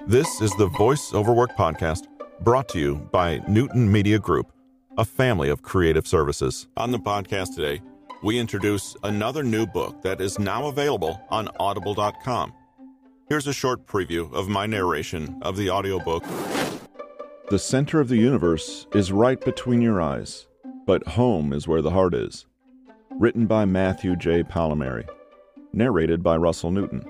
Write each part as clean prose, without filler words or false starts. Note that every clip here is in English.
This is the Voice Over Work podcast, brought to you by Newton Media Group, a family of creative services. On the podcast today, we introduce another new book that is now available on audible.com. Here's a short preview of my narration of the audiobook. The center of the universe is right between your eyes, but home is where the heart is. Written by Matthew J. Palmieri. Narrated by Russell Newton.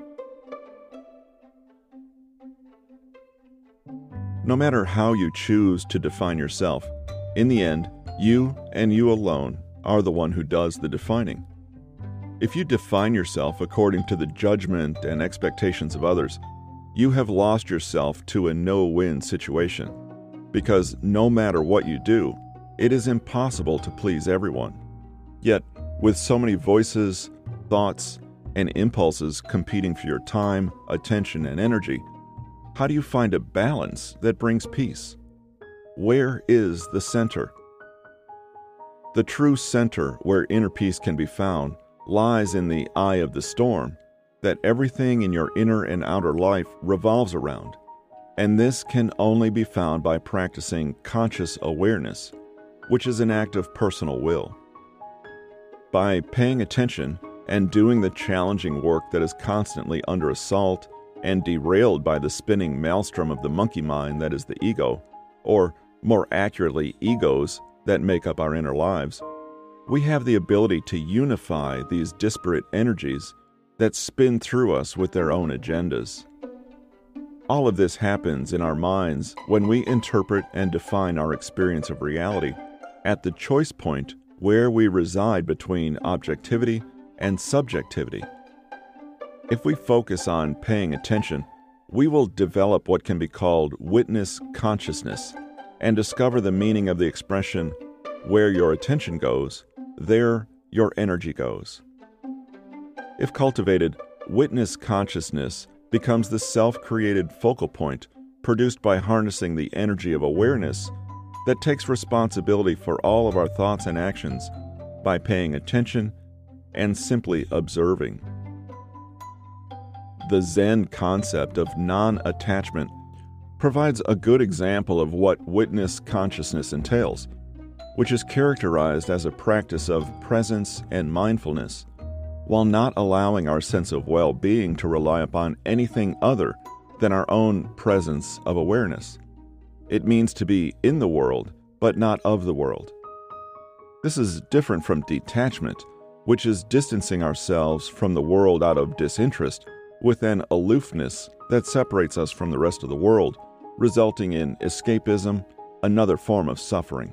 No matter how you choose to define yourself, in the end, you and you alone are the one who does the defining. If you define yourself according to the judgment and expectations of others, you have lost yourself to a no-win situation, because no matter what you do, it is impossible to please everyone. Yet, with so many voices, thoughts, and impulses competing for your time, attention, and energy, how do you find a balance that brings peace? Where is the center? The true center where inner peace can be found lies in the eye of the storm that everything in your inner and outer life revolves around, and this can only be found by practicing conscious awareness, which is an act of personal will. By paying attention and doing the challenging work that is constantly under assault and derailed by the spinning maelstrom of the monkey mind that is the ego, or more accurately, egos that make up our inner lives, we have the ability to unify these disparate energies that spin through us with their own agendas. All of this happens in our minds when we interpret and define our experience of reality at the choice point where we reside between objectivity and subjectivity. If we focus on paying attention, we will develop what can be called witness consciousness and discover the meaning of the expression, where your attention goes, there your energy goes. If cultivated, witness consciousness becomes the self-created focal point produced by harnessing the energy of awareness that takes responsibility for all of our thoughts and actions by paying attention and simply observing. The Zen concept of non-attachment provides a good example of what witness consciousness entails, which is characterized as a practice of presence and mindfulness, while not allowing our sense of well-being to rely upon anything other than our own presence of awareness. It means to be in the world, but not of the world. This is different from detachment, which is distancing ourselves from the world out of disinterest with an aloofness that separates us from the rest of the world, resulting in escapism, another form of suffering.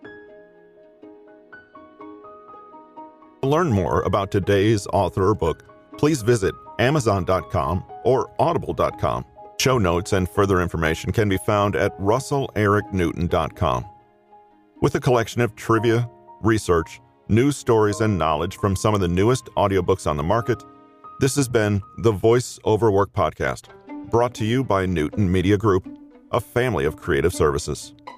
To learn more about today's author or book, please visit Amazon.com or Audible.com. Show notes and further information can be found at RussellEricNewton.com. With a collection of trivia, research, news stories, and knowledge from some of the newest audiobooks on the market, this has been the Voice Over Work podcast, brought to you by Newton Media Group, a family of creative services.